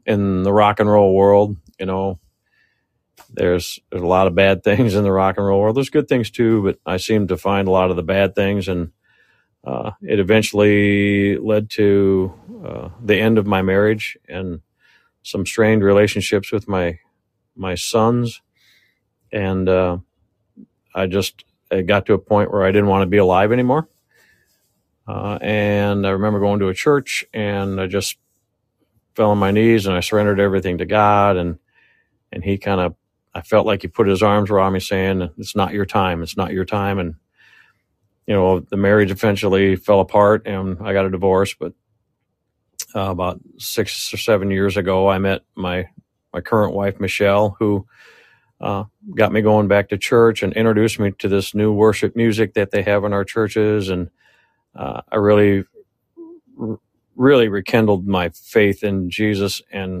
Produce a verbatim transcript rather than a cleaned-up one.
in the rock and roll world. You know, there's there's a lot of bad things in the rock and roll world. There's good things too, but I seem to find a lot of the bad things, and uh, it eventually led to uh, the end of my marriage and some strained relationships with my my sons, and uh, I just I got to a point where I didn't want to be alive anymore. Uh, and I remember going to a church, and I just fell on my knees and I surrendered everything to God. And and He kind of, I felt like He put His arms around me, saying, "It's not your time. It's not your time." And you know, the marriage eventually fell apart, and I got a divorce. But uh, about six or seven years ago, I met my my current wife, Michelle, who uh, got me going back to church and introduced me to this new worship music that they have in our churches. And uh, I really, really rekindled my faith in Jesus and